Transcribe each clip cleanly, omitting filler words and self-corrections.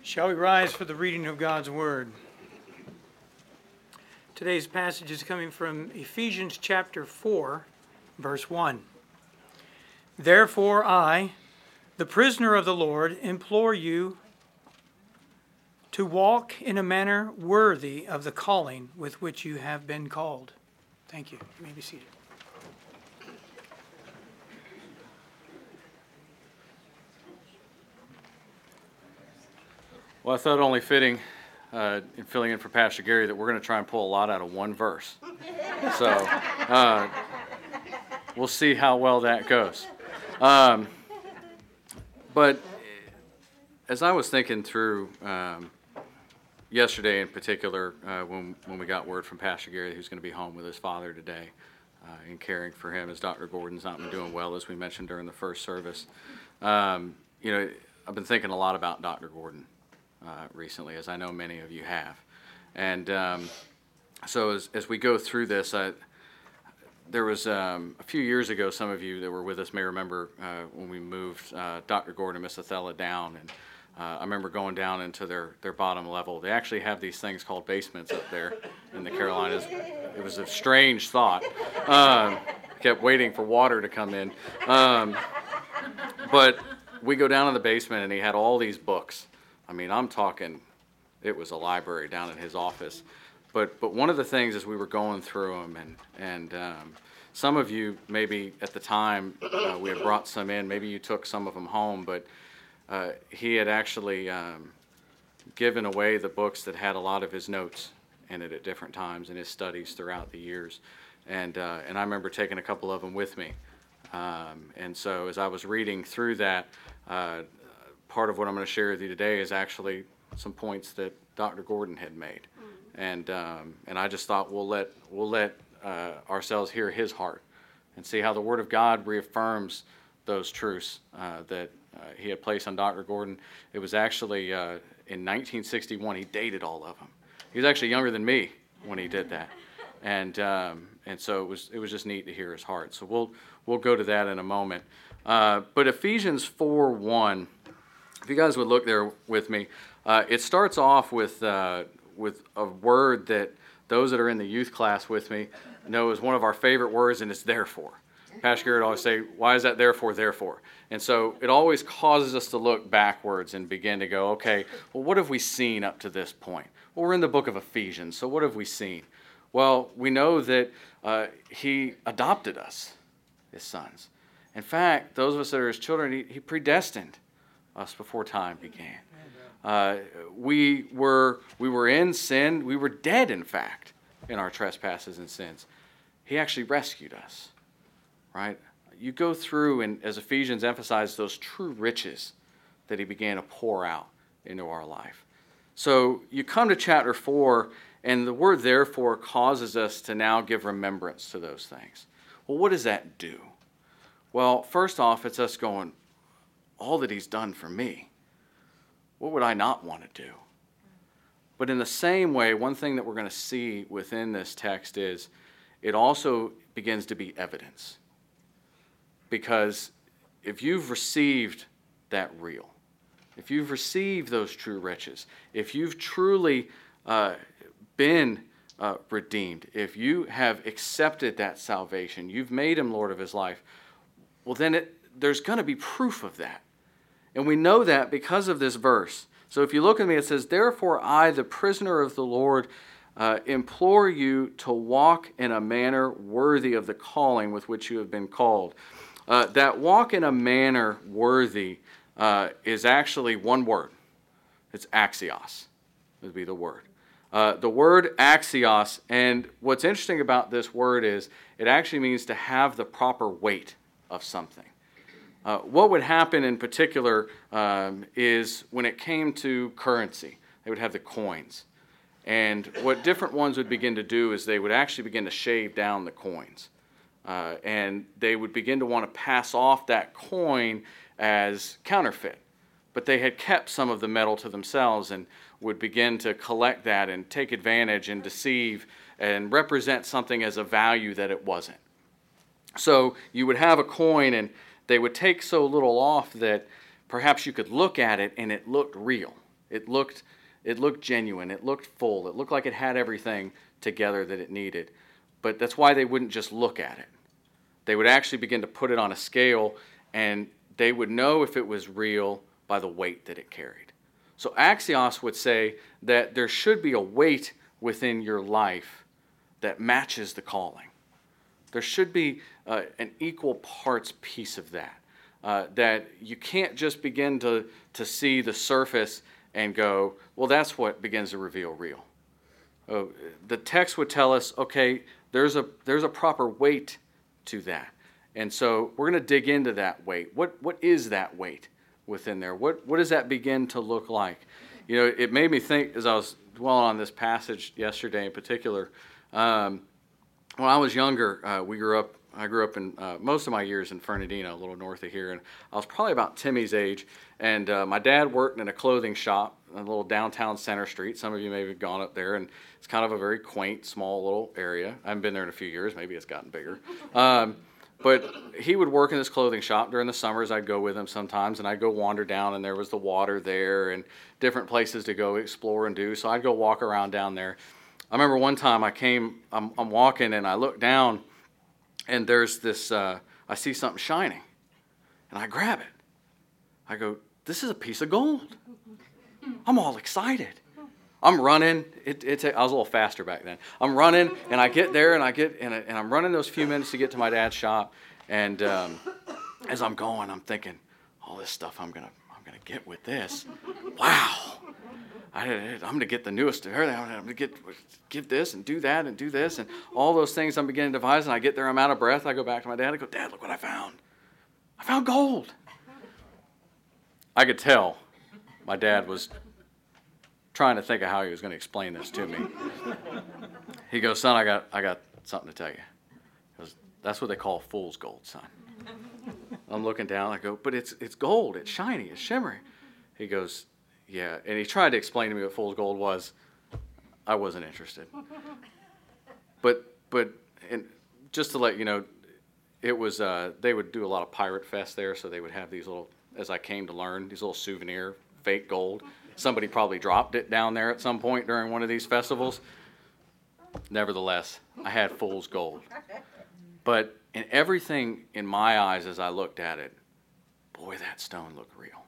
Shall we rise for the reading of God's Word? Today's passage is coming from Ephesians chapter 4, verse 1. Therefore I, the prisoner of the Lord, implore you to walk in a manner worthy of the calling with which you have been called. Thank you. You may be seated. Well, I thought it only fitting in filling in for Pastor Gary that we're going to try and pull a lot out of one verse. So we'll see how well that goes. But as I was thinking through yesterday in particular, when we got word from Pastor Gary who's going to be home with his father today and caring for him as Dr. Gordon's not been doing well, as we mentioned during the first service, I've been thinking a lot about Dr. Gordon recently, as I know many of you have. And so as we go through this, there was a few years ago, some of you that were with us may remember when we moved Dr. Gordon and Miss Athela down, and I remember going down into their bottom level. They actually have these things called basements up there in the Carolinas. It was a strange thought. Kept waiting for water to come in. But we go down in the basement, and he had all these books. I mean, I'm talking, it was a library down in his office. But one of the things as we were going through them, and some of you maybe at the time we had brought some in, maybe you took some of them home, but he had actually given away the books that had a lot of his notes in it at different times in his studies throughout the years. And I remember taking a couple of them with me. And so as I was reading through that, part of what I'm going to share with you today is actually some points that Dr. Gordon had made, and I just thought we'll let ourselves hear his heart and see how the Word of God reaffirms those truths that he had placed on Dr. Gordon. It was actually in 1961. He dated all of them. He was actually younger than me when he did that, and so it was just neat to hear his heart. So we'll go to that in a moment. But Ephesians 4:1. If you guys would look there with me, it starts off with a word that those that are in the youth class with me know is one of our favorite words, and it's therefore. Pastor Gary would always say, why is that therefore, therefore? And so it always causes us to look backwards and begin to go, okay, well, what have we seen up to this point? Well, we're in the book of Ephesians, so what have we seen? Well, we know that he adopted us, his sons. In fact, those of us that are his children, he predestined us before time began. We were in sin. We were dead, in fact, in our trespasses and sins. He actually rescued us, right? You go through, and as Ephesians emphasizes, those true riches that he began to pour out into our life. So you come to chapter 4, and the word therefore causes us to now give remembrance to those things. Well, what does that do? Well, first off, it's us going, all that he's done for me, what would I not want to do? But in the same way, one thing that we're going to see within this text is it also begins to be evidence. Because if you've received that real, if you've received those true riches, if you've truly been redeemed, if you have accepted that salvation, you've made him Lord of his life, well then there's going to be proof of that. And we know that because of this verse. So if you look at me, it says, therefore I, the prisoner of the Lord, implore you to walk in a manner worthy of the calling with which you have been called. That walk in a manner worthy is actually one word. It's axios, would be the word. The word axios, and what's interesting about this word is it actually means to have the proper weight of something. What would happen in particular is when it came to currency, they would have the coins. And what different ones would begin to do is they would actually begin to shave down the coins. And they would begin to want to pass off that coin as counterfeit. But they had kept some of the metal to themselves and would begin to collect that and take advantage and deceive and represent something as a value that it wasn't. So you would have a coin and they would take so little off that perhaps you could look at it and it looked real. It looked genuine. It looked full. It looked like it had everything together that it needed. But that's why they wouldn't just look at it. They would actually begin to put it on a scale, and they would know if it was real by the weight that it carried. So Axios would say that there should be a weight within your life that matches the calling. There should be an equal parts piece of that. That you can't just begin to see the surface and go, well, that's what begins to reveal real. The text would tell us, okay, there's a proper weight to that. And so we're going to dig into that weight. What is that weight within there? What does that begin to look like? You know, it made me think, as I was dwelling on this passage yesterday in particular, when I was younger, I grew up in most of my years in Fernandina, a little north of here, and I was probably about Timmy's age, and my dad worked in a clothing shop in a little downtown Center Street. Some of you may have gone up there, and it's kind of a very quaint, small little area. I haven't been there in a few years. Maybe it's gotten bigger. But he would work in this clothing shop. During the summers, I'd go with him sometimes, and I'd go wander down, and there was the water there and different places to go explore and do, so I'd go walk around down there. I remember one time I'm walking, and I look down, and there's this, I see something shining, and I grab it. I go, this is a piece of gold. I'm all excited. I'm running. I was a little faster back then. I'm running, and I get there, and I'm running those few minutes to get to my dad's shop. And as I'm going, I'm thinking, all this stuff I'm gonna get with this. Wow. I'm gonna get the newest of everything. I'm gonna give this and do that and do this and all those things I'm beginning to devise. And I get there, I'm out of breath. I go back to my dad. I go, Dad, look what I found. I found gold. I could tell my dad was trying to think of how he was going to explain this to me. He goes, son, I got something to tell you. He goes, that's what they call fool's gold, son. I'm looking down. I go, but it's gold. It's shiny. It's shimmering. He goes, yeah. And he tried to explain to me what fool's gold was. I wasn't interested. But and just to let you know, it was they would do a lot of pirate fest there, so they would have these little, as I came to learn, these little souvenir fake gold. Somebody probably dropped it down there at some point during one of these festivals. Nevertheless, I had fool's gold. But in everything in my eyes as I looked at it, boy, that stone looked real.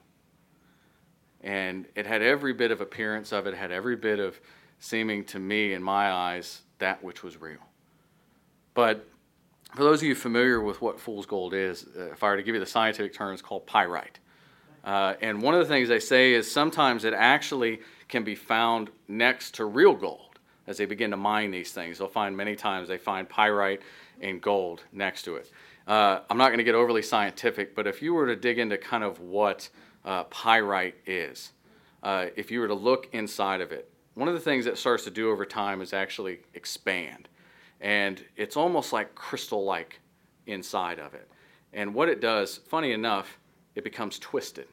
And it had every bit of appearance of it, had every bit of seeming to me in my eyes that which was real. But for those of you familiar with what fool's gold is, if I were to give you the scientific term, it's called pyrite. And one of the things they say is sometimes it actually can be found next to real gold as they begin to mine these things. They'll find many times they find pyrite and gold next to it. I'm not going to get overly scientific, but if you were to dig into kind of what pyrite is, if you were to look inside of it, one of the things it starts to do over time is actually expand. And it's almost like crystal-like inside of it. And what it does, funny enough, it becomes twisted.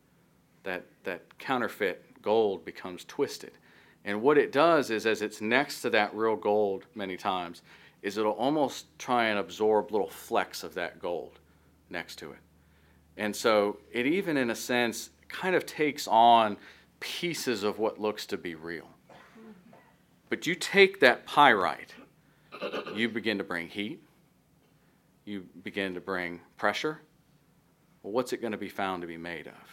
That counterfeit gold becomes twisted. And what it does is, as it's next to that real gold many times, is it'll almost try and absorb little flecks of that gold next to it. And so it even, in a sense, kind of takes on pieces of what looks to be real. But you take that pyrite, you begin to bring heat, you begin to bring pressure. Well, what's it going to be found to be made of?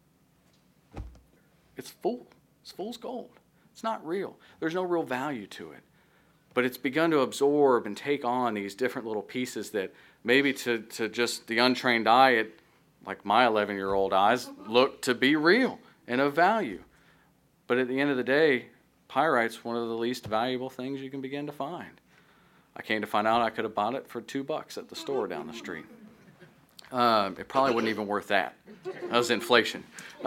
It's fool's gold. It's not real. There's no real value to it. But it's begun to absorb and take on these different little pieces that maybe to just the untrained eye, it, like my 11-year-old eyes, look to be real and of value. But at the end of the day, pyrite's one of the least valuable things you can begin to find. I came to find out I could have bought it for $2 at the store down the street. It probably wasn't even worth that. That was inflation.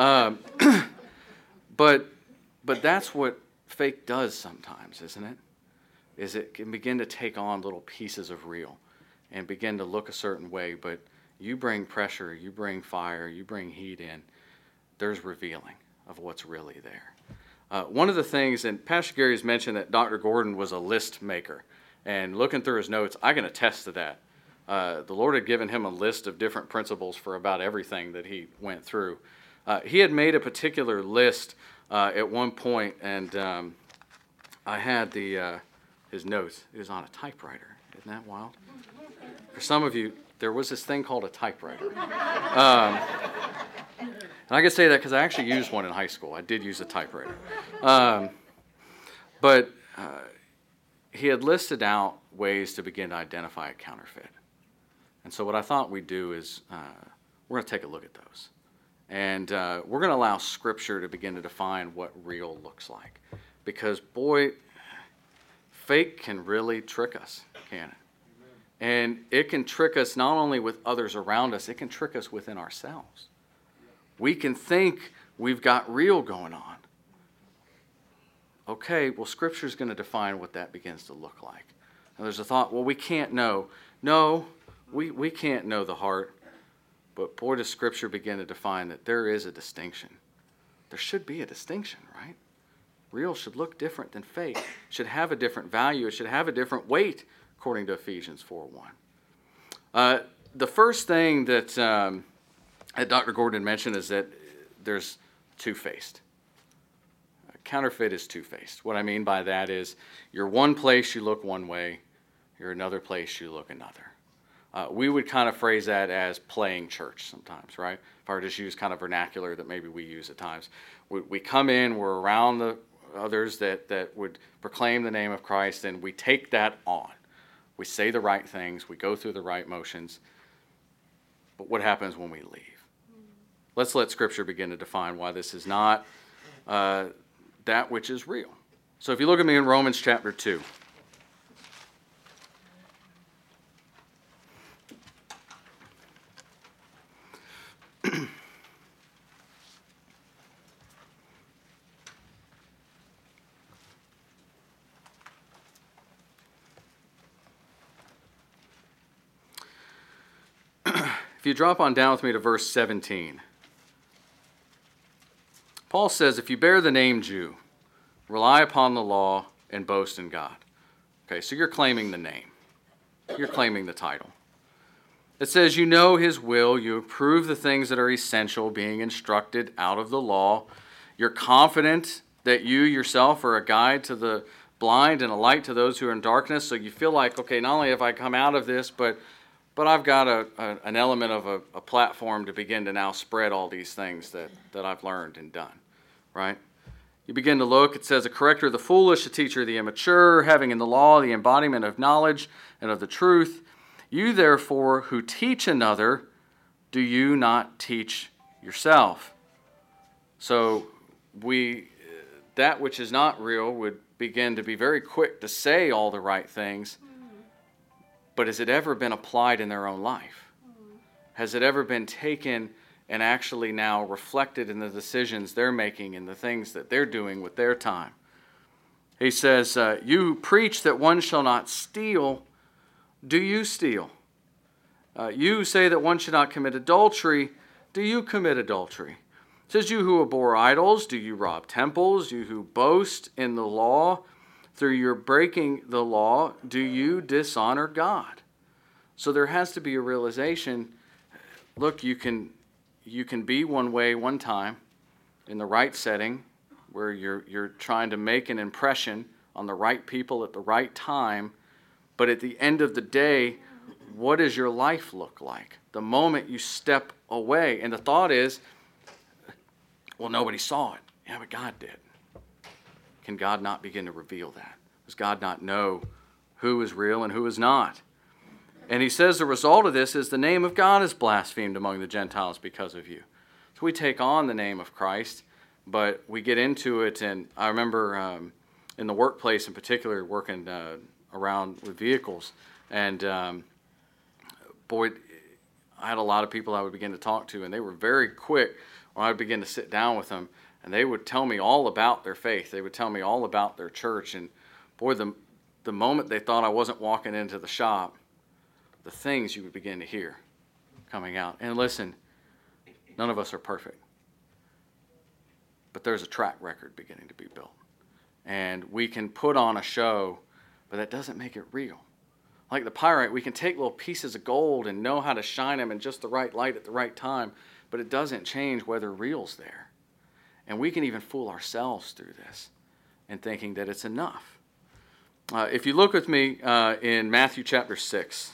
But that's what fake does sometimes, isn't it? Is it can begin to take on little pieces of real and begin to look a certain way, but you bring pressure, you bring fire, you bring heat in, there's revealing of what's really there. One of the things, and Pastor Gary has mentioned that Dr. Gordon was a list maker, and looking through his notes, I can attest to that. The Lord had given him a list of different principles for about everything that he went through. He had made a particular list at one point, and I had his notes. It was on a typewriter. Isn't that wild? For some of you, there was this thing called a typewriter. And I can say that because I actually used one in high school. I did use a typewriter. But he had listed out ways to begin to identify a counterfeit. And so what I thought we'd do is we're going to take a look at those. And we're going to allow Scripture to begin to define what real looks like. Because, boy, fake can really trick us, can't it? And it can trick us not only with others around us, it can trick us within ourselves. We can think we've got real going on. Okay, well, Scripture's going to define what that begins to look like. And there's a thought, well, we can't know. No, we can't know the heart. But boy, does Scripture begin to define that there is a distinction. There should be a distinction, right? Real should look different than fake. It should have a different value. It should have a different weight, according to Ephesians 4:1. The first thing that Dr. Gordon mentioned is that there's two-faced. A counterfeit is two-faced. What I mean by that is you're one place, you look one way. You're another place, you look another. We would kind of phrase that as playing church sometimes, right? If I were to just use kind of vernacular that maybe we use at times. We come in, we're around the others that would proclaim the name of Christ, and we take that on. We say the right things, we go through the right motions, but what happens when we leave? Let's let Scripture begin to define why this is not that which is real. So if you look at me in Romans chapter 2. If you drop on down with me to verse 17, Paul says, if you bear the name Jew, rely upon the law and boast in God. Okay, so you're claiming the name. You're claiming the title. It says, you know his will, you approve the things that are essential, being instructed out of the law. You're confident that you yourself are a guide to the blind and a light to those who are in darkness. So you feel like, okay, not only have I come out of this, but I've got an element of a platform to begin to now spread all these things that I've learned and done, right? You begin to look, it says, a corrector of the foolish, a teacher of the immature, having in the law the embodiment of knowledge and of the truth. You therefore who teach another, do you not teach yourself? So that which is not real would begin to be very quick to say all the right things. But has it ever been applied in their own life? Has it ever been taken and actually now reflected in the decisions they're making and the things that they're doing with their time? He says, you preach that one shall not steal. Do you steal? You say that one should not commit adultery. Do you commit adultery? It says, you who abhor idols, do you rob temples? You who boast in the law, through your breaking the law, do you dishonor God? So there has to be a realization, look, you can be one way one time in the right setting where you're trying to make an impression on the right people at the right time, but at the end of the day, what does your life look like? The moment you step away, and the thought is, well, nobody saw it. Yeah, but God did. Can God not begin to reveal that? Does God not know who is real and who is not? And he says the result of this is the name of God is blasphemed among the Gentiles because of you. So we take on the name of Christ, but we get into it, and I remember in the workplace in particular, working around with vehicles, and boy, I had a lot of people I would begin to talk to, and they were very quick when I would begin to sit down with them, and they would tell me all about their faith. They would tell me all about their church, and boy, the moment they thought I wasn't walking into the shop, the things you would begin to hear coming out. And listen, none of us are perfect, but there's a track record beginning to be built. And we can put on a show, but that doesn't make it real. Like the pyrite, we can take little pieces of gold and know how to shine them in just the right light at the right time, but it doesn't change whether real's there. And we can even fool ourselves through this and thinking that it's enough. If you look with me in Matthew chapter 6.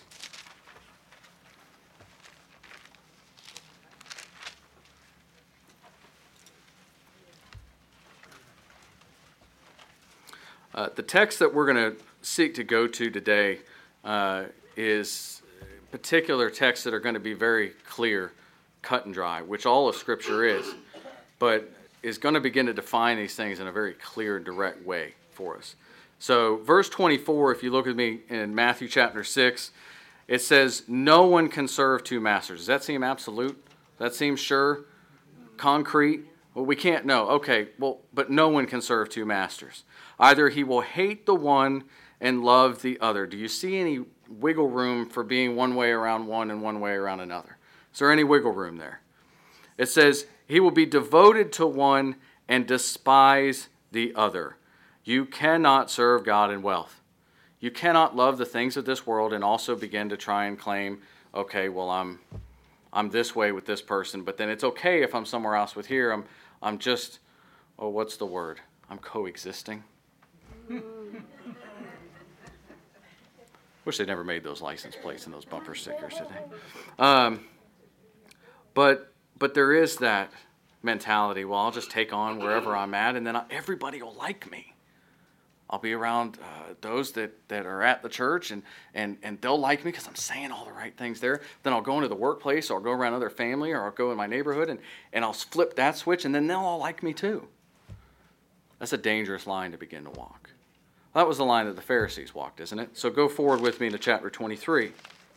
The text that we're going to seek to go to today is particular texts that are going to be very clear, cut and dry, which all of Scripture is, but is going to begin to define these things in a very clear, direct way for us. So verse 24, if you look at me in Matthew chapter 6, it says, no one can serve two masters. Does that seem absolute? Does that seem sure? Concrete? Well, we can't know. Okay, well, but no one can serve two masters. Either he will hate the one and love the other. Do you see any wiggle room for being one way around one and one way around another? Is there any wiggle room there? It says, he will be devoted to one and despise the other. You cannot serve God and wealth. You cannot love the things of this world and also begin to try and claim, okay, well, I'm this way with this person, but then it's okay if I'm somewhere else with here. I'm just, oh, what's the word? I'm coexisting. Wish they never made those license plates and those bumper stickers today. But there is that mentality, well, I'll just take on wherever I'm at, and then everybody will like me. I'll be around those that are at the church, and they'll like me because I'm saying all the right things there. Then I'll go into the workplace, or I'll go around other family, or I'll go in my neighborhood, and I'll flip that switch, and then they'll all like me too. That's a dangerous line to begin to walk. That was the line that the Pharisees walked, isn't it? So go forward with me to chapter 23.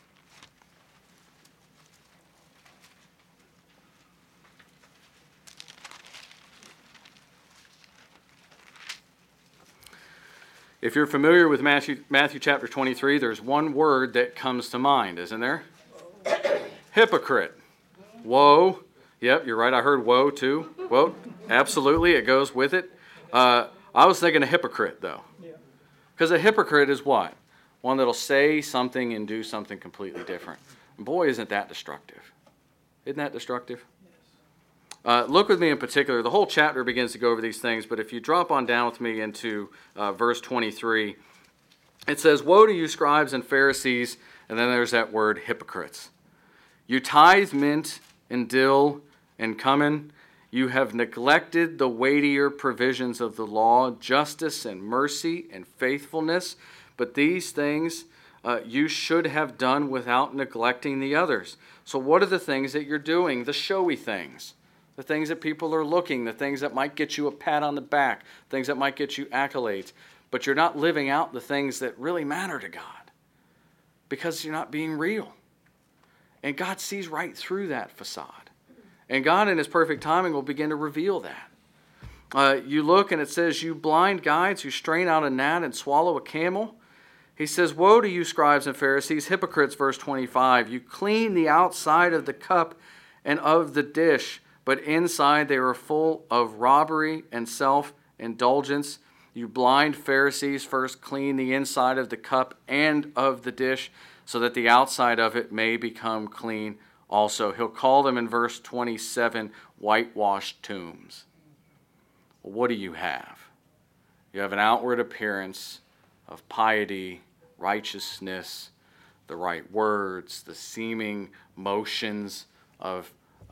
If you're familiar with Matthew chapter 23, there's one word that comes to mind, isn't there? Hypocrite. Woe. Yep, you're right. I heard woe too. Woe. Absolutely, it goes with it. I was thinking a hypocrite, though. Because a hypocrite is what? One that'll say something and do something completely different. And boy, isn't that destructive. Isn't that destructive? Look with me in particular. The whole chapter begins to go over these things, but if you drop on down with me into verse 23, it says, woe to you, scribes and Pharisees, and then there's that word, hypocrites. You tithe mint and dill and cumin. You have neglected the weightier provisions of the law, justice and mercy and faithfulness. But these things you should have done without neglecting the others. So what are the things that you're doing? The showy things. The things that people are looking. The things that might get you a pat on the back. Things that might get you accolades. But you're not living out the things that really matter to God. Because you're not being real. And God sees right through that facade. And God in His perfect timing will begin to reveal that. You look and it says, you blind guides who strain out a gnat and swallow a camel. He says, woe to you, scribes and Pharisees, hypocrites, verse 25. You clean the outside of the cup and of the dish, but inside they are full of robbery and self-indulgence. You blind Pharisees, first clean the inside of the cup and of the dish, so that the outside of it may become clean also. He'll call them in verse 27 whitewashed tombs. Well, what do you have? You have an outward appearance of piety, righteousness, the right words, the seeming motions of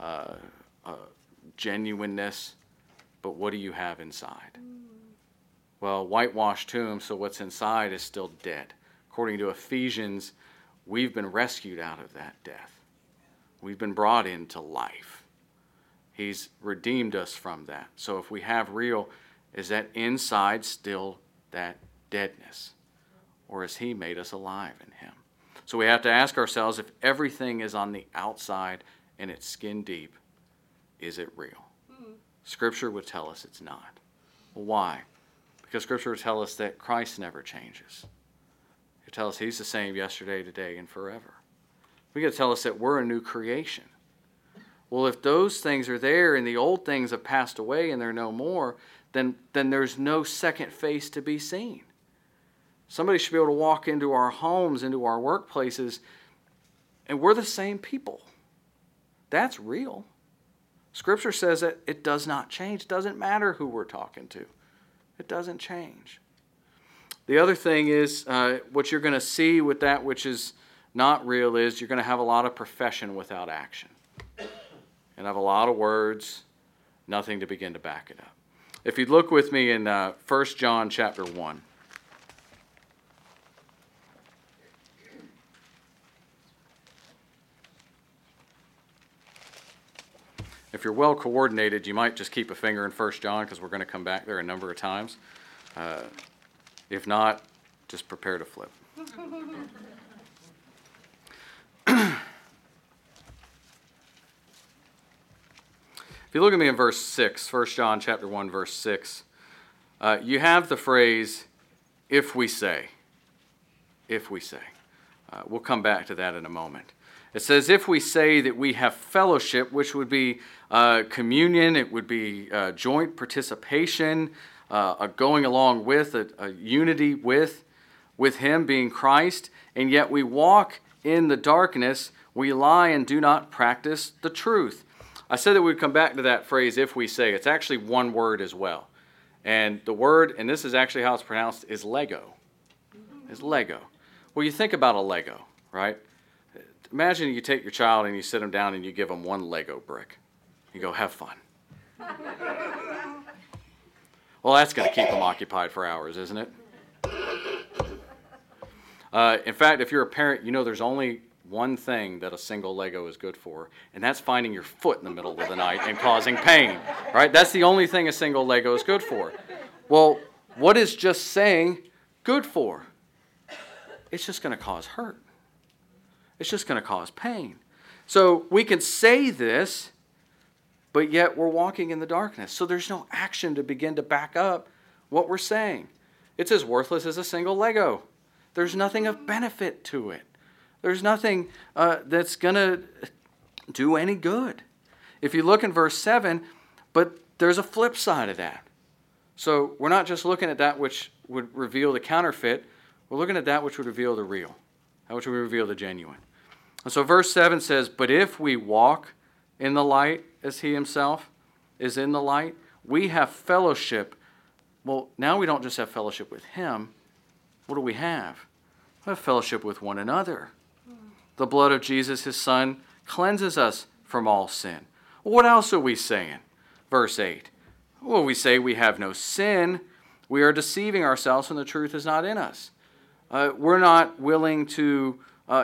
genuineness. But what do you have inside? Well, whitewashed tombs, so what's inside is still dead. According to Ephesians, we've been rescued out of that death. We've been brought into life. He's redeemed us from that. So if we have real, is that inside still that deadness? Or has He made us alive in Him? So we have to ask ourselves, if everything is on the outside and it's skin deep, is it real? Scripture would tell us it's not. Well, why? Because Scripture would tell us that Christ never changes. It would tell us He's the same yesterday, today, and forever. We got to tell us that we're a new creation. Well, if those things are there and the old things have passed away and they're no more, then there's no second face to be seen. Somebody should be able to walk into our homes, into our workplaces, and we're the same people. That's real. Scripture says that it does not change. It doesn't matter who we're talking to. It doesn't change. The other thing is what you're going to see with that which is not real is you're going to have a lot of profession without action. And have a lot of words, nothing to begin to back it up. If you'd look with me in 1 John chapter 1. If you're well coordinated, you might just keep a finger in 1 John because we're going to come back there a number of times. If not, just prepare to flip. If you look at me in verse 6, 1 John chapter 1, verse 6, you have the phrase, if we say. If we say. We'll come back to that in a moment. It says, if we say that we have fellowship, which would be communion, it would be joint participation, a going along with, a unity with Him being Christ, and yet we walk in the darkness, we lie and do not practice the truth. I said that we'd come back to that phrase, if we say. It's actually one word as well. And the word, and this is actually how it's pronounced, is Lego. Is Lego. Well, you think about a Lego, right? Imagine you take your child and you sit them down and you give them one Lego brick. You go, have fun. Well, that's going to keep them occupied for hours, isn't it? In fact, if you're a parent, you know there's only one thing that a single Lego is good for, and that's finding your foot in the middle of the night and causing pain, right? That's the only thing a single Lego is good for. Well, what is just saying good for? It's just going to cause hurt. It's just going to cause pain. So we can say this, but yet we're walking in the darkness. So there's no action to begin to back up what we're saying. It's as worthless as a single Lego. There's nothing of benefit to it. There's nothing that's going to do any good. If you look in verse 7, but there's a flip side of that. So we're not just looking at that which would reveal the counterfeit. We're looking at that which would reveal the real, that which would reveal the genuine. And so verse 7 says, but if we walk in the light as He Himself is in the light, we have fellowship. Well, now we don't just have fellowship with Him. What do we have? We have fellowship with one another. The blood of Jesus, His Son, cleanses us from all sin. Well, what else are we saying? Verse 8. Well, we say we have no sin. We are deceiving ourselves and the truth is not in us. We're not willing to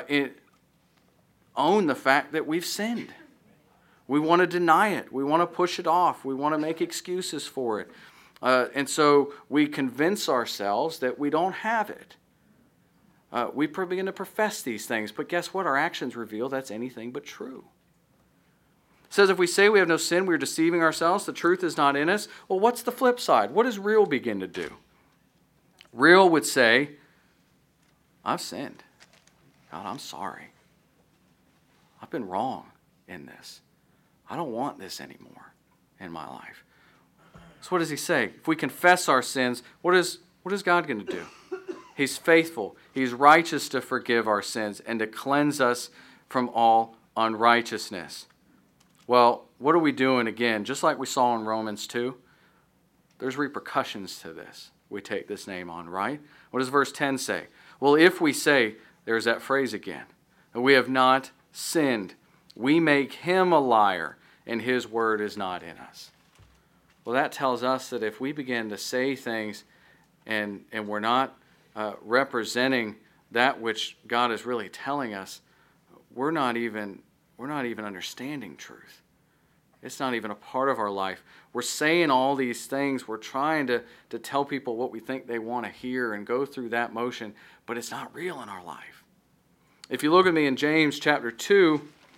own the fact that we've sinned. We want to deny it. We want to push it off. We want to make excuses for it. And so we convince ourselves that we don't have it. We begin to profess these things, but guess what? Our actions reveal that's anything but true. It says if we say we have no sin, we're deceiving ourselves. The truth is not in us. Well, what's the flip side? What does real begin to do? Real would say, I've sinned. God, I'm sorry. I've been wrong in this. I don't want this anymore in my life. So what does He say? If we confess our sins, what is God going to do? He's faithful. He's righteous to forgive our sins and to cleanse us from all unrighteousness. Well, what are we doing again? Just like we saw in Romans 2, there's repercussions to this. We take this name on, right? What does verse 10 say? Well, if we say, there's that phrase again, that we have not sinned, we make Him a liar, and His word is not in us. Well, that tells us that if we begin to say things and we're not representing that which God is really telling us, we're not even understanding truth. It's not even a part of our life. We're saying all these things. We're trying to tell people what we think they want to hear and go through that motion, but it's not real in our life. If you look at me in James chapter 2,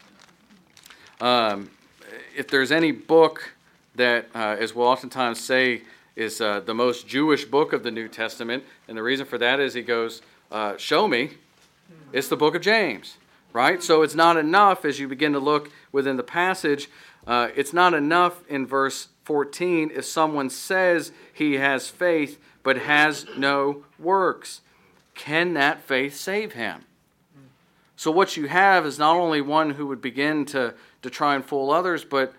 if there's any book that, as we'll oftentimes say, is the most Jewish book of the New Testament, and the reason for that is he goes, show me, it's the book of James, right? So it's not enough as you begin to look within the passage, it's not enough in verse 14 if someone says he has faith but has no works. Can that faith save him? So what you have is not only one who would begin to try and fool others, but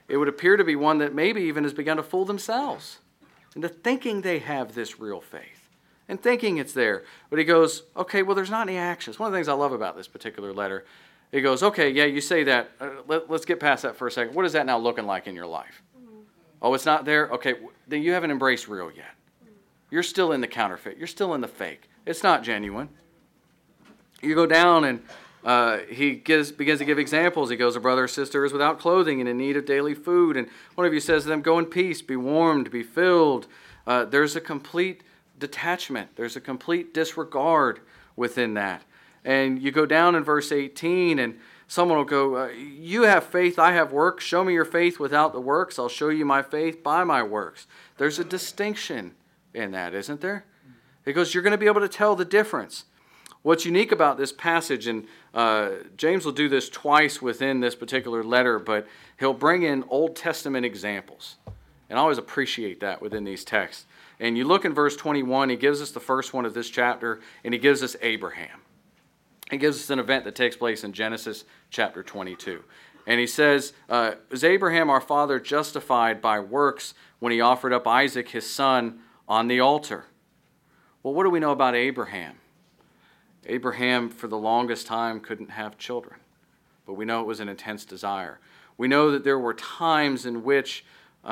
it would appear to be one that maybe even has begun to fool themselves into thinking they have this real faith and thinking it's there. But he goes, okay, well, there's not any actions. One of the things I love about this particular letter, he goes, okay, yeah, you say that. Let's get past that for a second. What is that now looking like in your life? Oh, it's not there? Okay, then you haven't embraced real yet. You're still in the counterfeit. You're still in the fake. It's not genuine. You go down and he begins to give examples. He goes, a brother or sister is without clothing and in need of daily food. And one of you says to them, go in peace, be warmed, be filled. There's a complete detachment. There's a complete disregard within that. And you go down in verse 18 and someone will go, you have faith, I have works. Show me your faith without the works. I'll show you my faith by my works. There's a distinction in that, isn't there? He goes, you're going to be able to tell the difference. What's unique about this passage, and James will do this twice within this particular letter, but he'll bring in Old Testament examples. And I always appreciate that within these texts. And you look in verse 21, he gives us the first one of this chapter, and he gives us Abraham. He gives us an event that takes place in Genesis chapter 22. And he says, is Abraham our father justified by works when he offered up Isaac his son on the altar? Well, what do we know about Abraham? Abraham, for the longest time, couldn't have children. But we know it was an intense desire. We know that there were times in which,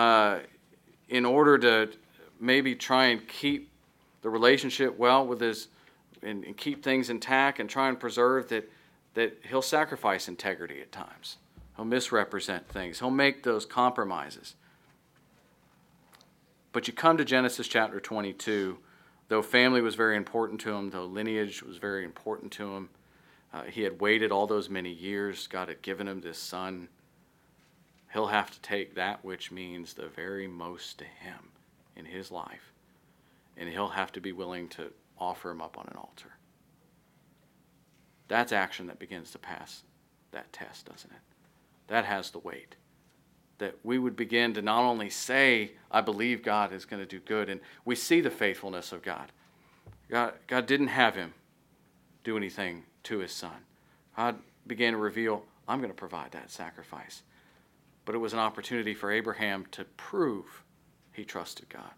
in order to maybe try and keep the relationship well with his and keep things intact and try and preserve that he'll sacrifice integrity at times. He'll misrepresent things. He'll make those compromises. But you come to Genesis chapter 22, though family was very important to him, though lineage was very important to him, he had waited all those many years. God had given him this son. He'll have to take that which means the very most to him in his life, and he'll have to be willing to offer him up on an altar. That's action that begins to pass that test, doesn't it? That has the weight. That we would begin to not only say, I believe God is going to do good, and we see the faithfulness of God. God didn't have him do anything to his son. God began to reveal, I'm going to provide that sacrifice. But it was an opportunity for Abraham to prove he trusted God.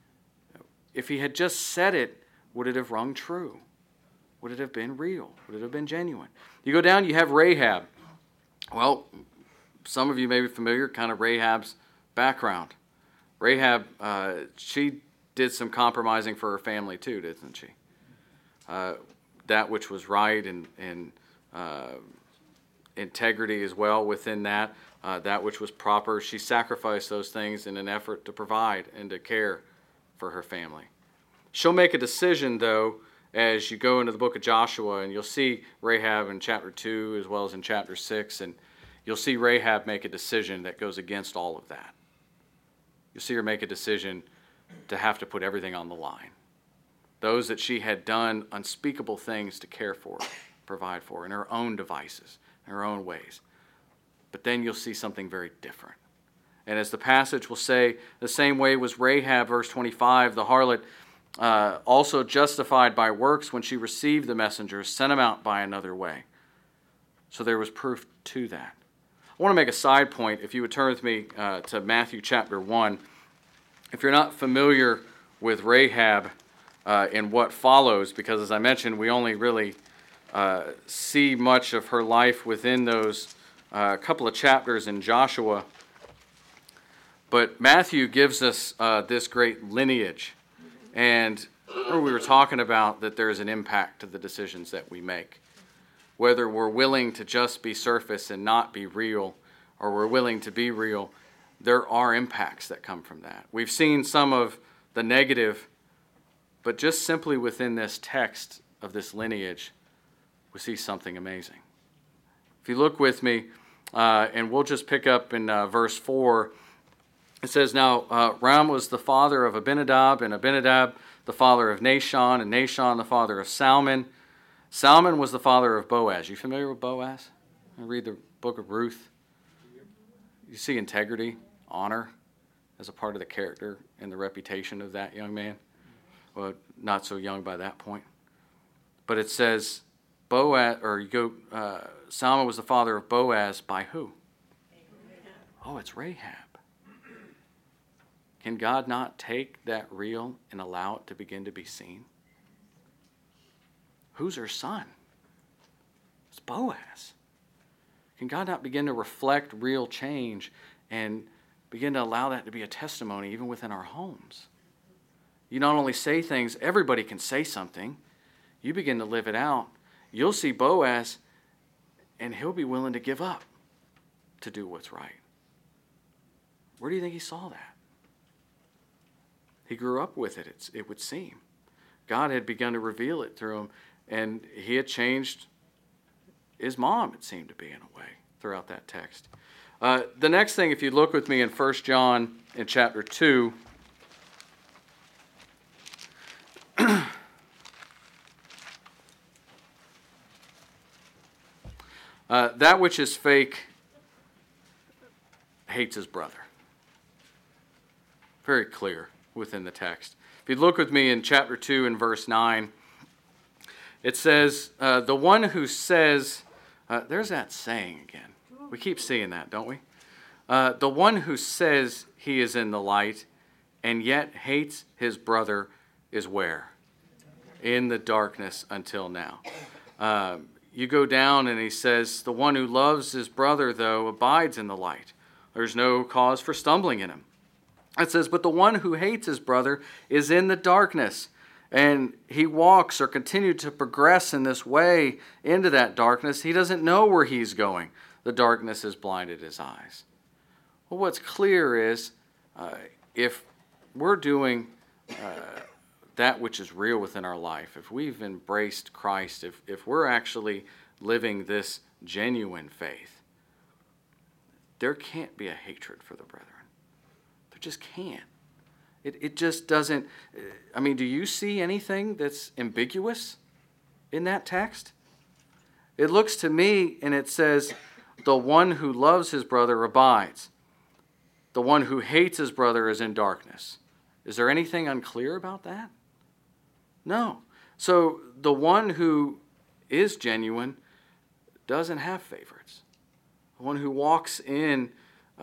If he had just said it, would it have rung true? Would it have been real? Would it have been genuine? You go down, you have Rahab. Well, some of you may be familiar, kind of Rahab's background. Rahab, she did some compromising for her family too, didn't she? That which was right and integrity as well within that, that which was proper. She sacrificed those things in an effort to provide and to care for her family. She'll make a decision, though, as you go into the book of Joshua, and you'll see Rahab in chapter 2 as well as in chapter 6, and you'll see Rahab make a decision that goes against all of that. You'll see her make a decision to have to put everything on the line. Those that she had done unspeakable things to care for, provide for, in her own devices, in her own ways. But then you'll see something very different. And as the passage will say, the same way was Rahab, verse 25, the harlot, also justified by works when she received the messengers, sent them out by another way. So there was proof to that. I want to make a side point, if you would turn with me to Matthew chapter 1. If you're not familiar with Rahab and what follows, because as I mentioned, we only really see much of her life within those couple of chapters in Joshua. But Matthew gives us this great lineage. And we were talking about that there's an impact to the decisions that we make. Whether we're willing to just be surface and not be real, or we're willing to be real, there are impacts that come from that. We've seen some of the negative, but just simply within this text of this lineage, we see something amazing. If you look with me, and we'll just pick up in verse 4, it says, now Ram was the father of Abinadab, and Abinadab the father of Nahshon, and Nahshon the father of Salmon. Salmon was the father of Boaz. You familiar with Boaz? You read the book of Ruth. You see integrity, honor, as a part of the character and the reputation of that young man. Well, not so young by that point. But it says, Salmon was the father of Boaz by who? oh, it's Rahab. Can God not take that real and allow it to begin to be seen? Who's her son? It's Boaz. Can God not begin to reflect real change and begin to allow that to be a testimony even within our homes? You not only say things, everybody can say something. You begin to live it out. You'll see Boaz, and he'll be willing to give up to do what's right. Where do you think he saw that? He grew up with it, it would seem. God had begun to reveal it through him, and he had changed his mom, it seemed to be, in a way, throughout that text. The next thing, if you look with me in 1 John in chapter 2, that which is fake hates his brother. Very clear within the text. If you look with me in chapter 2 and verse 9, it says, the one who says, there's that saying again. We keep seeing that, don't we? The one who says he is in the light and yet hates his brother is where? In the darkness until now. You go down and he says, the one who loves his brother, though, abides in the light. There's no cause for stumbling in him. It says, but the one who hates his brother is in the darkness, and he walks or continues to progress in this way into that darkness. He doesn't know where he's going. The darkness has blinded his eyes. Well, what's clear is if we're doing that which is real within our life, if we've embraced Christ, if we're actually living this genuine faith, there can't be a hatred for the brethren. Just can't. It just doesn't. I mean, do you see anything that's ambiguous in that text? It looks to me, and it says, the one who loves his brother abides. The one who hates his brother is in darkness. Is there anything unclear about that? No. So the one who is genuine doesn't have favorites. The one who walks into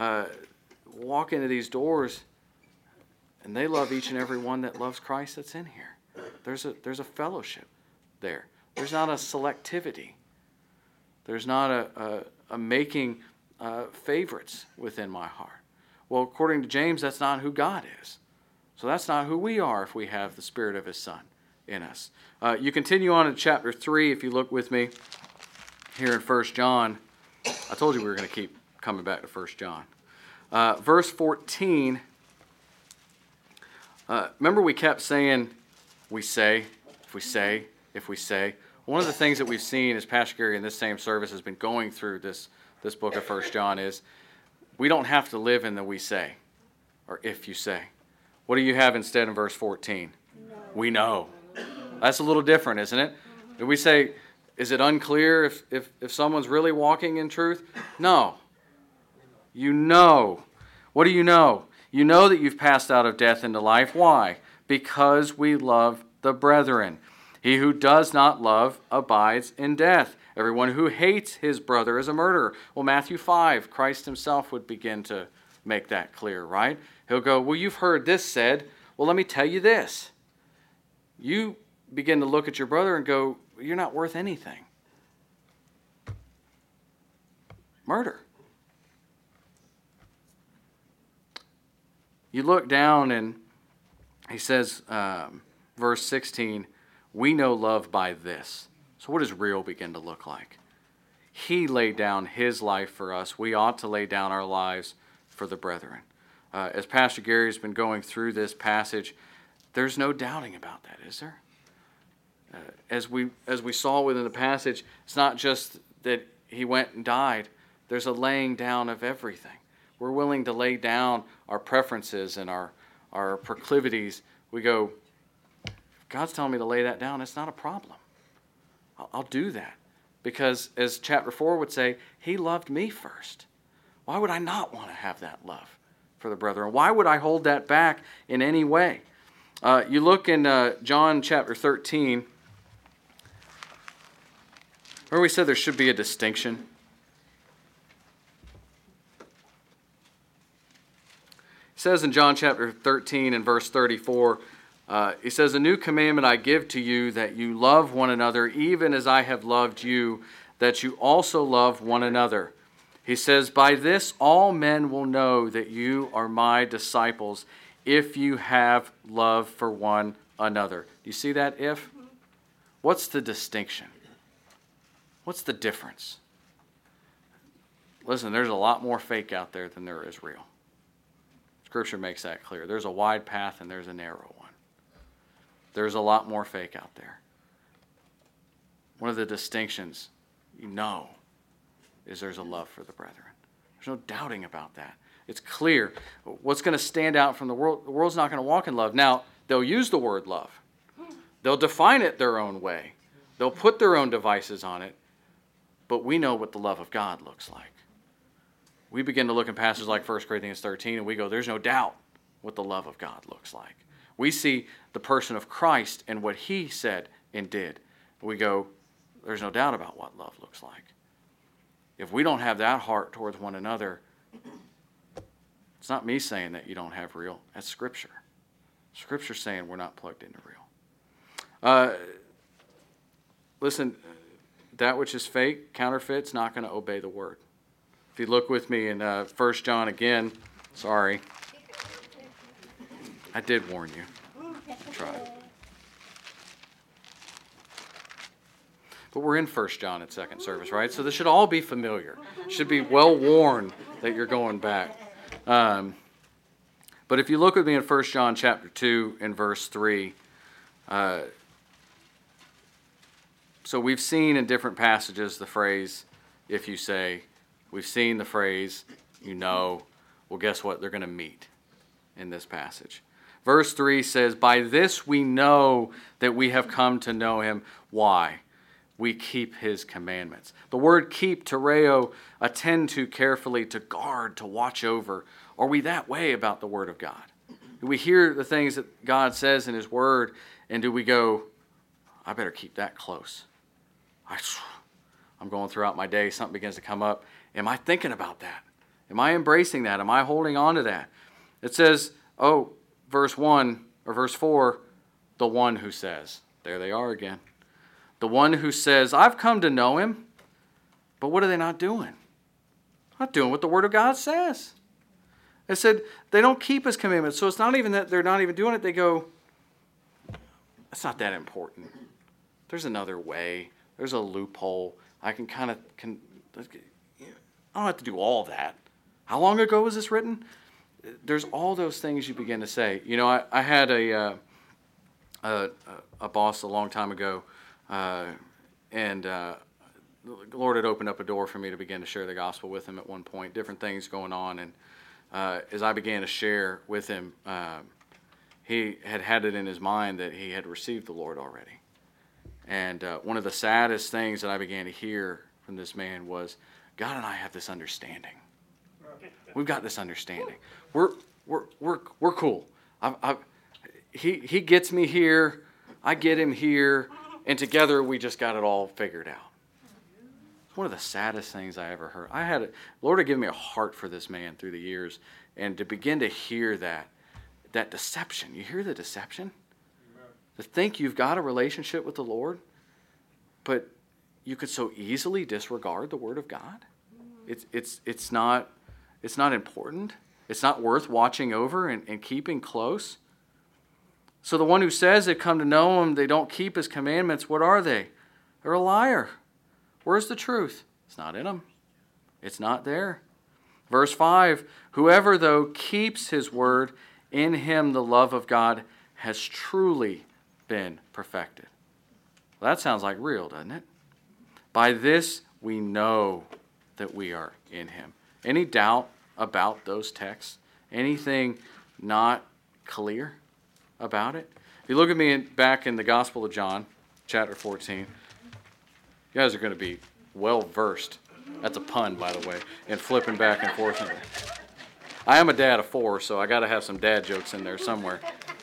these doors, and they love each and every one that loves Christ that's in here. There's a fellowship there. There's not a selectivity. There's not a making favorites within my heart. Well, according to James, that's not who God is. So that's not who we are if we have the Spirit of His Son in us. You continue on in chapter 3, if you look with me here in 1 John. I told you we were going to keep coming back to 1 John. Verse 14, remember we kept saying, we say, if we say, if we say. One of the things that we've seen as Pastor Gary in this same service has been going through this book of 1 John is we don't have to live in the we say, or if you say. What do you have instead in verse 14? No. We know. That's a little different, isn't it? Do we say, is it unclear if someone's really walking in truth? No. You know. What do you know? You know that you've passed out of death into life. Why? Because we love the brethren. He who does not love abides in death. Everyone who hates his brother is a murderer. Well, Matthew 5, Christ himself would begin to make that clear, right? He'll go, well, you've heard this said. Well, let me tell you this. You begin to look at your brother and go, you're not worth anything. Murder. You look down and he says, verse 16, we know love by this. So what does real begin to look like? He laid down his life for us. We ought to lay down our lives for the brethren. As Pastor Gary has been going through this passage, there's no doubting about that, is there? As we saw within the passage, it's not just that he went and died. There's a laying down of everything. We're willing to lay down our preferences and our proclivities. We go, if God's telling me to lay that down, it's not a problem. I'll do that. Because as chapter 4 would say, he loved me first. Why would I not want to have that love for the brethren? Why would I hold that back in any way? You look in John chapter 13, where we said there should be a distinction. It says in John chapter 13 and verse 34, he says, "A new commandment I give to you, that you love one another, even as I have loved you, that you also love one another." He says, "By this all men will know that you are my disciples, if you have love for one another." Do you see that if? What's the distinction? What's the difference? Listen, there's a lot more fake out there than there is real. Scripture makes that clear. There's a wide path and there's a narrow one. There's a lot more fake out there. One of the distinctions, is there's a love for the brethren. There's no doubting about that. It's clear. What's going to stand out from the world? The world's not going to walk in love. Now, they'll use the word love. They'll define it their own way. They'll put their own devices on it. But we know what the love of God looks like. We begin to look in passages like 1 Corinthians 13 and we go, there's no doubt what the love of God looks like. We see the person of Christ and what he said and did. We go, there's no doubt about what love looks like. If we don't have that heart towards one another, it's not me saying that you don't have real. That's Scripture. Scripture's saying we're not plugged into real. Listen, that which is fake, counterfeit's not going to obey the word. If you look with me in 1 John again, sorry. I did warn you. Try. But we're in 1 John at second service, right? So this should all be familiar. Should be well worn that you're going back. But if you look with me in 1 John chapter 2 and verse 3, so we've seen in different passages the phrase, if you say, we've seen the phrase, well, guess what? They're going to meet in this passage. Verse 3 says, "By this we know that we have come to know him." Why? We keep his commandments. The word keep, tereo, attend to carefully, to guard, to watch over. Are we that way about the word of God? Do we hear the things that God says in his word, and do we go, I better keep that close? I'm going throughout my day, something begins to come up. Am I thinking about that? Am I embracing that? Am I holding on to that? It says, verse 1 or verse 4, the one who says. There they are again. The one who says, I've come to know him, but what are they not doing? Not doing what the word of God says. It said they don't keep his commandments. So it's not even that they're not even doing it. They go, that's not that important. There's another way. There's a loophole. I can I don't have to do all that. How long ago was this written? There's all those things you begin to say. I had a boss a long time ago, and the Lord had opened up a door for me to begin to share the gospel with him at one point, different things going on. And as I began to share with him, he had it in his mind that he had received the Lord already. And one of the saddest things that I began to hear from this man was, God and I have this understanding. We've got this understanding. We're cool. He gets me here. I get him here. And together we just got it all figured out. It's one of the saddest things I ever heard. Lord had given me a heart for this man through the years. And to begin to hear that deception. You hear the deception? To think you've got a relationship with the Lord, but you could so easily disregard the Word of God. It's not important. It's not worth watching over and keeping close. So the one who says they come to know him, they don't keep his commandments, what are they? They're a liar. Where's the truth? It's not in them. It's not there. Verse 5, whoever though keeps his word, in him the love of God has truly been perfected. Well, that sounds like real, doesn't it? By this we know that we are in him. Any doubt about those texts? Anything not clear about it? If you look at me back in the Gospel of John, chapter 14, you guys are going to be well versed. That's a pun, by the way, in flipping back and forth. I am a dad of 4, so I got to have some dad jokes in there somewhere.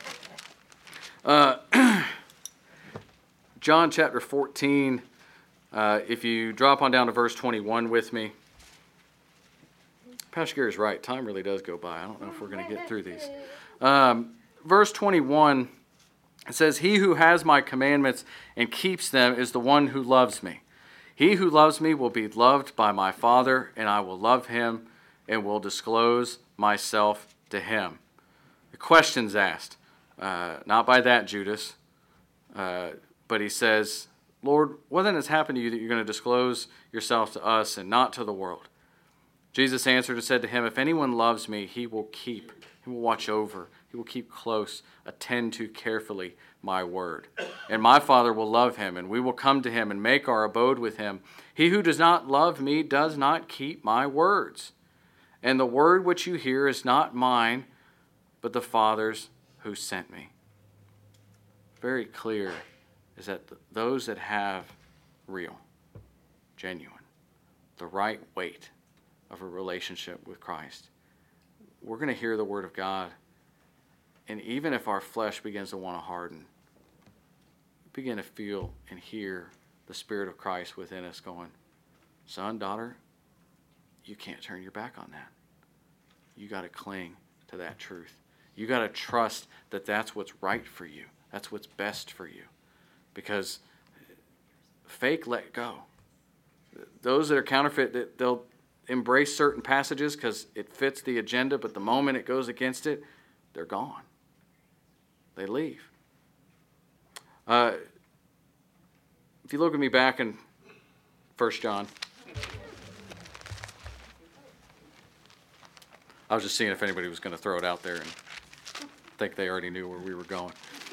John chapter 14, if you drop on down to verse 21 with me. Pastor Gary's right. Time really does go by. I don't know if we're going to get through these. Verse 21, it says, "He who has my commandments and keeps them is the one who loves me. He who loves me will be loved by my Father, and I will love him and will disclose myself to him." The question's asked, not by that Judas, but he says, "Lord, what then has happened to you that you're going to disclose yourself to us and not to the world?" Jesus answered and said to him, "If anyone loves me, he will watch over, he will keep close, attend to carefully my word. And my Father will love him, and we will come to him and make our abode with him. He who does not love me does not keep my words. And the word which you hear is not mine, but the Father's who sent me." Very clear is that those that have real, genuine, the right weight of a relationship with Christ, we're going to hear the word of God. And even if our flesh begins to want to harden, we begin to feel and hear the Spirit of Christ within us going, "Son, daughter, you can't turn your back on that. You got to cling to that truth. You got to trust that that's what's right for you. That's what's best for you." Because fake let go. Those that are counterfeit, they'll embrace certain passages because it fits the agenda, but the moment it goes against it, they're gone. They leave. If you look at me back in 1 John, I was just seeing if anybody was going to throw it out there and think they already knew where we were going.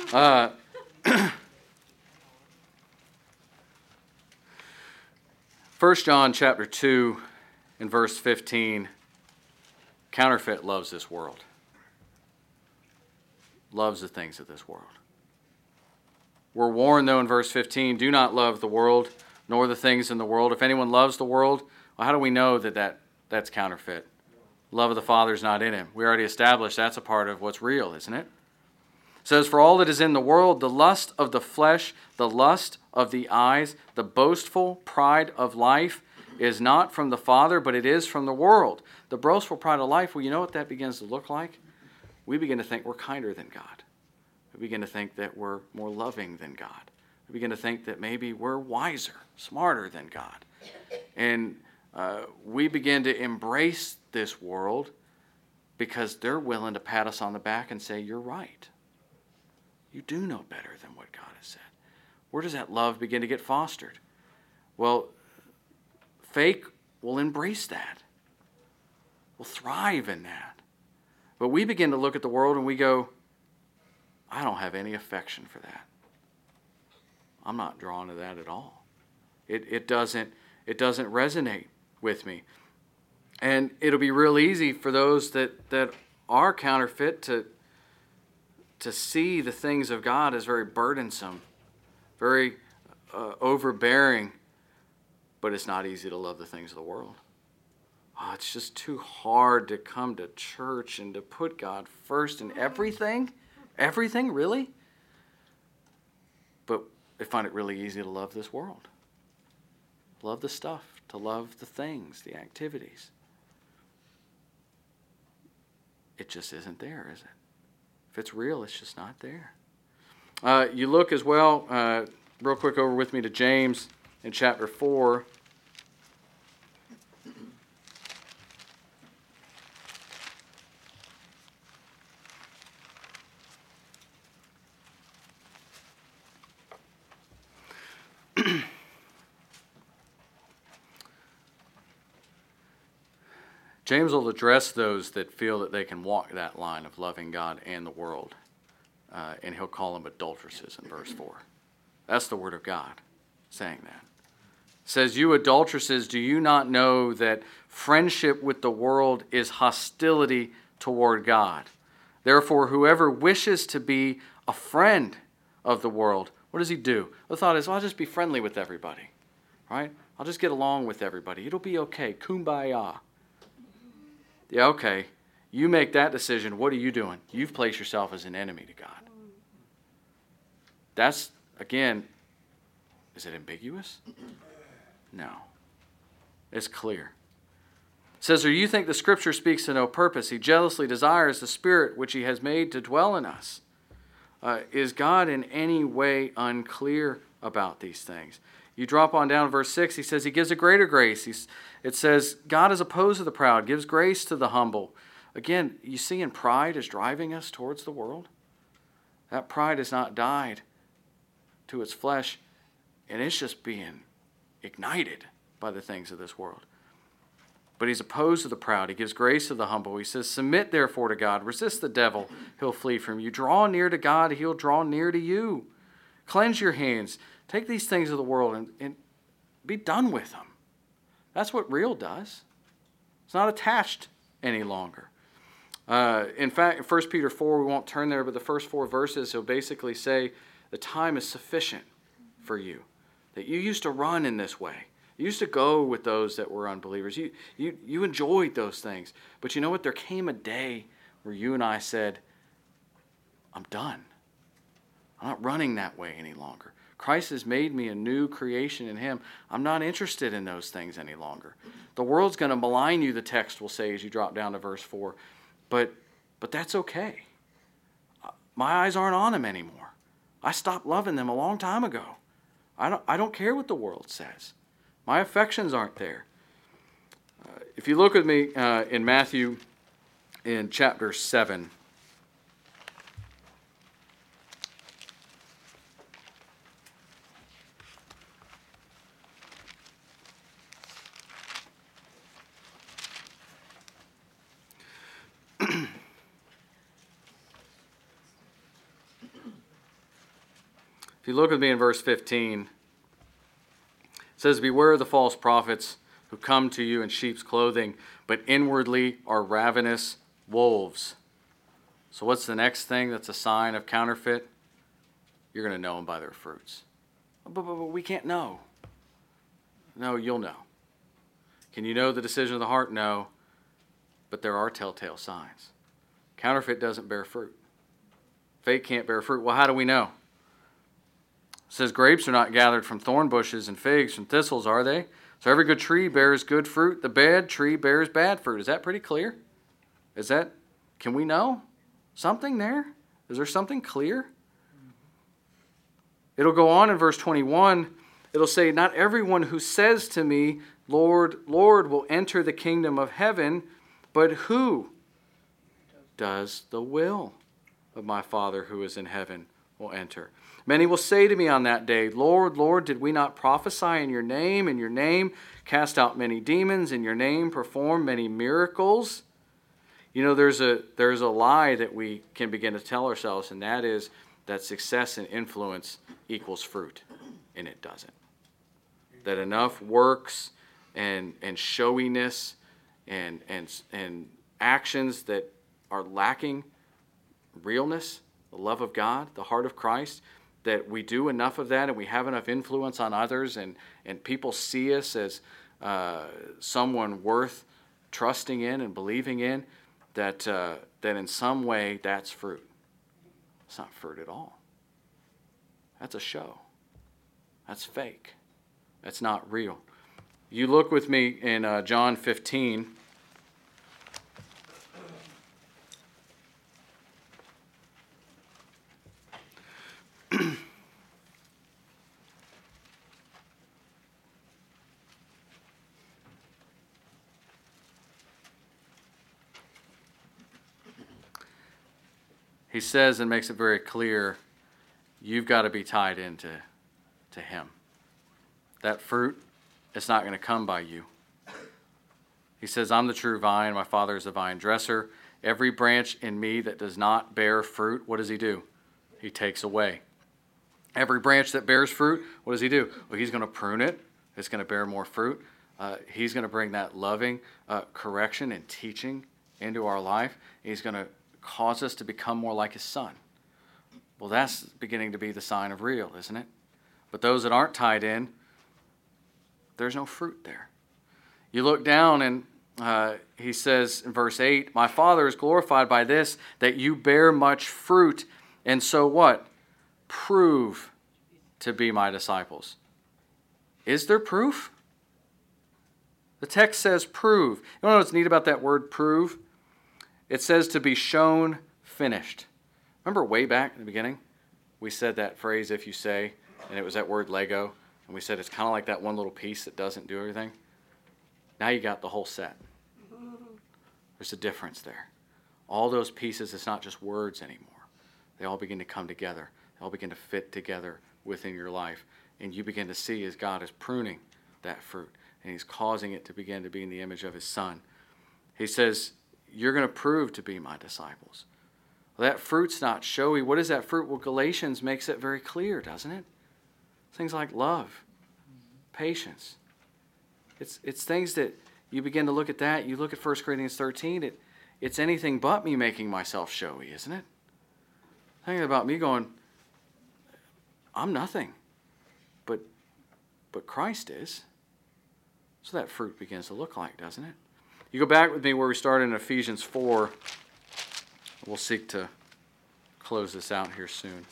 1 John chapter 2 and verse 15, counterfeit loves this world. Loves the things of this world. We're warned, though, in verse 15, "Do not love the world, nor the things in the world. If anyone loves the world," well, how do we know that's counterfeit? Love of the Father is not in him. We already established that's a part of what's real, isn't it? It says, "For all that is in the world, the lust of the flesh, the lust of the eyes, the boastful pride of life is not from the Father, but it is from the world." The boastful pride of life, well, you know what that begins to look like? We begin to think we're kinder than God. We begin to think that we're more loving than God. We begin to think that maybe we're wiser, smarter than God. And we begin to embrace this world because they're willing to pat us on the back and say, "You're right. You do know better than what God has said." Where does that love begin to get fostered? Well, fake will embrace that. Will thrive in that. But we begin to look at the world and we go, "I don't have any affection for that. I'm not drawn to that at all. It doesn't resonate with me." And it'll be real easy for those that are counterfeit to see the things of God as very burdensome, very overbearing, but it's not easy to love the things of the world. Oh, it's just too hard to come to church and to put God first in everything. Everything, really? But I find it really easy to love this world. Love the stuff, to love the things, the activities. It just isn't there, is it? If it's real, it's just not there. You look as well, real quick over with me to James in chapter 4. James will address those that feel that they can walk that line of loving God and the world. And he'll call them adulteresses in verse 4. That's the word of God saying that. It says, "You adulteresses, do you not know that friendship with the world is hostility toward God? Therefore, whoever wishes to be a friend of the world," what does he do? The thought is, well, I'll just be friendly with everybody, right? I'll just get along with everybody. It'll be okay. Kumbaya. Yeah, okay. You make that decision. What are you doing? You've placed yourself as an enemy to God. That's, again, is it ambiguous? No. It's clear. It says, or you think the Scripture speaks to no purpose. He jealously desires the Spirit which he has made to dwell in us. Is God in any way unclear about these things? You drop on down to verse 6, he says he gives a greater grace. It says, God is opposed to the proud, gives grace to the humble. Again, you see, and pride is driving us towards the world. That pride has not died to its flesh, and it's just being ignited by the things of this world. But he's opposed to the proud. He gives grace to the humble. He says, submit therefore to God. Resist the devil. He'll flee from you. Draw near to God. He'll draw near to you. Cleanse your hands. Take these things of the world and be done with them. That's what real does. It's not attached any longer. In fact, in 1 Peter 4, we won't turn there, but the first 4 verses, he'll basically say the time is sufficient for you. That you used to run in this way. You used to go with those that were unbelievers. You enjoyed those things. But you know what? There came a day where you and I said, I'm done. I'm not running that way any longer. Christ has made me a new creation in him. I'm not interested in those things any longer. The world's going to malign you, the text will say as you drop down to verse 4. But that's okay. My eyes aren't on them anymore. I stopped loving them a long time ago. I don't care what the world says. My affections aren't there. If you look with me in Matthew in chapter 7, if you look with me in verse 15, it says, beware of the false prophets who come to you in sheep's clothing, but inwardly are ravenous wolves. So what's the next thing that's a sign of counterfeit? You're going to know them by their fruits. But we can't know. No, you'll know. Can you know the decision of the heart? No. But there are telltale signs. Counterfeit doesn't bear fruit. Fake can't bear fruit. Well, how do we know? It says grapes are not gathered from thorn bushes and figs from thistles, are they? So every good tree bears good fruit. The bad tree bears bad fruit. Is that pretty clear? Can we know something there? Is there something clear? It'll go on in verse 21. It'll say, not everyone who says to me, Lord, Lord, will enter the kingdom of heaven, but who does the will of my Father who is in heaven will enter. Many will say to me on that day, Lord, Lord, did we not prophesy in your name cast out many demons, in your name perform many miracles? You know, there's a lie that we can begin to tell ourselves, and that is that success and influence equals fruit, and it doesn't. That enough works and showiness and actions that are lacking realness, the love of God, the heart of Christ, that we do enough of that and we have enough influence on others and people see us as someone worth trusting in and believing in, that in some way that's fruit. It's not fruit at all. That's a show. That's fake. That's not real. You look with me in John 15. He says and makes it very clear, you've got to be tied into him. That fruit, it's not going to come by you. He says, I'm the true vine, my Father is the vine dresser. Every branch in me that does not bear fruit, what does he do? He takes away. Every branch that bears fruit, what does he do? Well, he's going to prune it. It's going to bear more fruit. He's going to bring that loving correction and teaching into our life. He's going to cause us to become more like his son. Well, that's beginning to be the sign of real, isn't it? But those that aren't tied in, there's no fruit there. You look down and he says in verse 8, my Father is glorified by this, that you bear much fruit, and so what? Prove to be my disciples. Is there proof? The text says prove. You know what's neat about that word prove? It says to be shown finished. Remember way back in the beginning, we said that phrase, if you say, and it was that word Lego, and we said it's kind of like that one little piece that doesn't do everything. Now you got the whole set. There's a difference there. All those pieces, it's not just words anymore. They all begin to come together. They all begin to fit together within your life. And you begin to see as God is pruning that fruit, and he's causing it to begin to be in the image of his Son. He says, you're going to prove to be my disciples. Well, that fruit's not showy. What is that fruit? Well, Galatians makes it very clear, doesn't it? Things like love, patience. It's things that you begin to look at that. You look at 1 Corinthians 13, it's anything but me making myself showy, isn't it? Thinking about me going, I'm nothing, but Christ is. So that fruit begins to look like, doesn't it? You go back with me where we started in Ephesians 4. We'll seek to close this out here soon.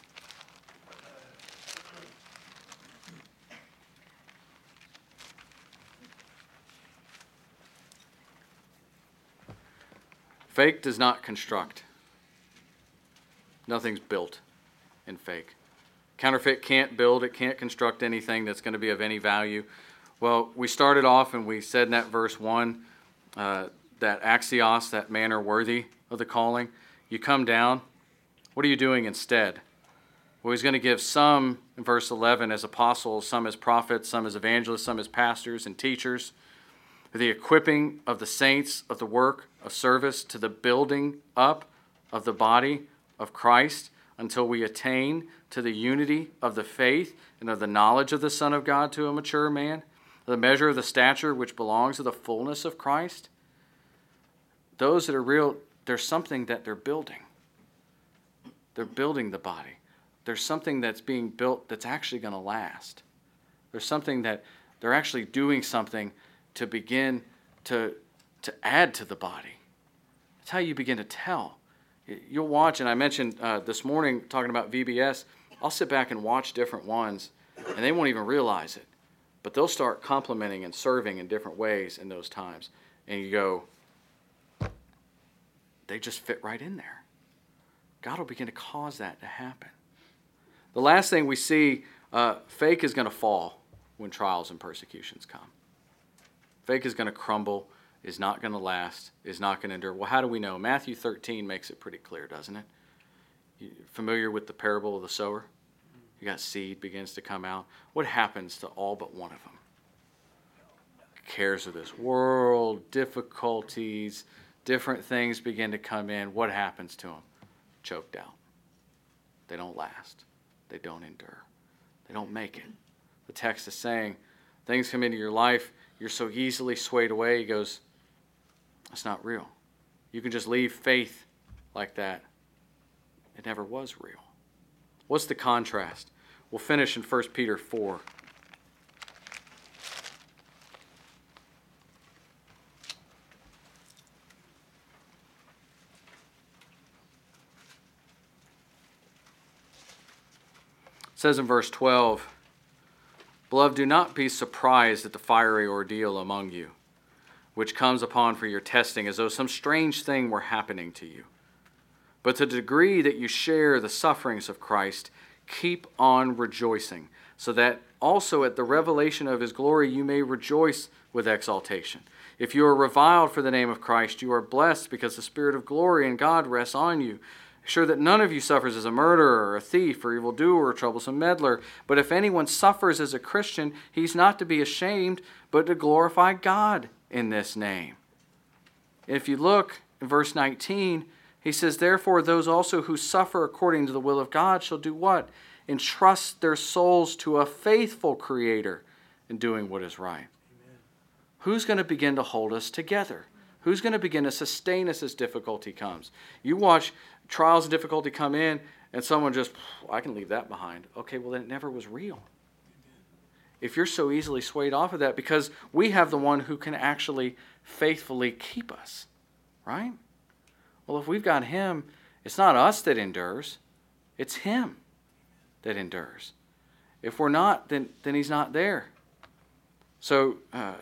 Fake does not construct. Nothing's built in fake. Counterfeit can't build, it can't construct anything that's going to be of any value. Well, we started off and we said in that verse 1, that axios, that manner worthy of the calling. You come down, what are you doing instead? Well, he's going to give some, in verse 11, as apostles, some as prophets, some as evangelists, some as pastors and teachers, for the equipping of the saints of the work of service to the building up of the body of Christ until we attain to the unity of the faith and of the knowledge of the Son of God, to a mature man, the measure of the stature which belongs to the fullness of Christ. Those that are real, there's something that they're building. They're building the body. There's something that's being built that's actually going to last. There's something that they're actually doing something to begin to add to the body. That's how you begin to tell. You'll watch, and I mentioned this morning talking about VBS, I'll sit back and watch different ones, and they won't even realize it. But they'll start complimenting and serving in different ways in those times. And you go, they just fit right in there. God will begin to cause that to happen. The last thing we see, fake is going to fall when trials and persecutions come. Fake is going to crumble, is not going to last, is not going to endure. Well, how do we know? Matthew 13 makes it pretty clear, doesn't it? You familiar with the parable of the sower? You got seed begins to come out. What happens to all but one of them? Cares of this world, difficulties, different things begin to come in. What happens to them? Choked out. They don't last. They don't endure. They don't make it. The text is saying, things come into your life, you're so easily swayed away. He goes, that's not real. You can just leave faith like that. It never was real. What's the contrast? We'll finish in 1 Peter 4. It says in verse 12, Beloved, do not be surprised at the fiery ordeal among you, which comes upon for your testing, as though some strange thing were happening to you. But to the degree that you share the sufferings of Christ, keep on rejoicing, so that also at the revelation of his glory you may rejoice with exultation. If you are reviled for the name of Christ, you are blessed, because the Spirit of glory and God rests on you. Sure that none of you suffers as a murderer or a thief or evildoer or troublesome meddler. But if anyone suffers as a Christian, he's not to be ashamed, but to glorify God in this name. If you look in verse 19, he says, Therefore those also who suffer according to the will of God shall do what? Entrust their souls to a faithful Creator in doing what is right. Amen. Who's going to begin to hold us together? Who's going to begin to sustain us as difficulty comes? You watch trials and difficulty come in, and someone just, I can leave that behind. Okay, well then it never was real. If you're so easily swayed off of that, because we have the one who can actually faithfully keep us, right? Well, if we've got him, it's not us that endures, it's him that endures. If we're not, then he's not there. So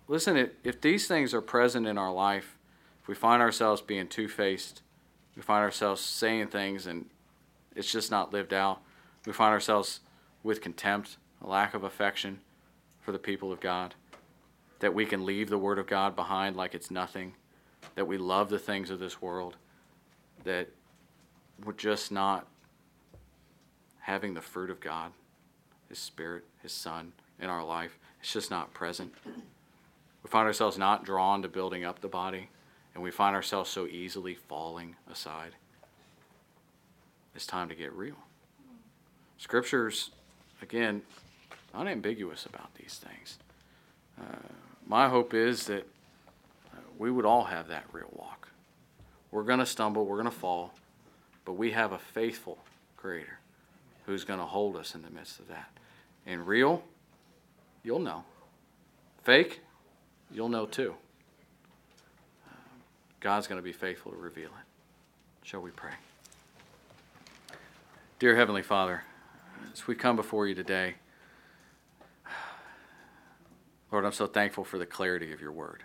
listen, if these things are present in our life, if we find ourselves being two-faced, we find ourselves saying things and it's just not lived out, we find ourselves with contempt, a lack of affection for the people of God, that we can leave the Word of God behind like it's nothing, that we love the things of this world, that we're just not having the fruit of God, His Spirit, His Son in our life. It's just not present. We find ourselves not drawn to building up the body, and we find ourselves so easily falling aside. It's time to get real. Scripture's, again, unambiguous about these things. My hope is that we would all have that real walk. We're going to stumble, we're going to fall, but we have a faithful Creator who's going to hold us in the midst of that. And real, you'll know. Fake, you'll know too. God's going to be faithful to reveal it. Shall we pray? Dear Heavenly Father, as we come before you today, Lord, I'm so thankful for the clarity of your word.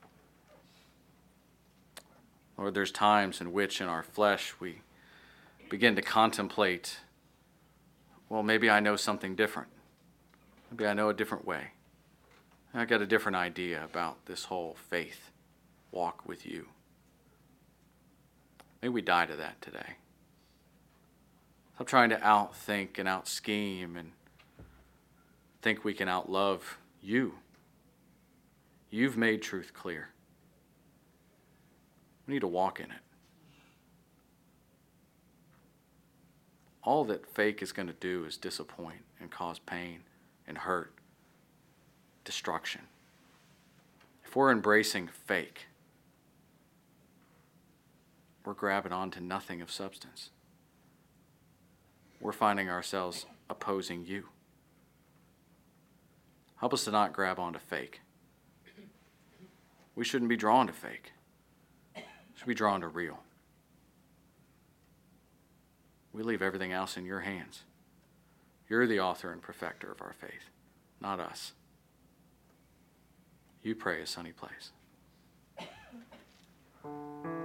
Lord, there's times in which in our flesh we begin to contemplate, well, maybe I know something different. Maybe I know a different way. I got a different idea about this whole faith walk with you. May we die to that today. Stop trying to outthink and out-scheme and think we can outlove you. You've made truth clear. We need to walk in it. All that fake is going to do is disappoint and cause pain and hurt, destruction. If we're embracing fake, we're grabbing onto nothing of substance. We're finding ourselves opposing you. Help us to not grab onto fake. We shouldn't be drawn to fake. We should be drawn to real. We leave everything else in your hands. You're the author and perfecter of our faith, not us. You pray a sunny place.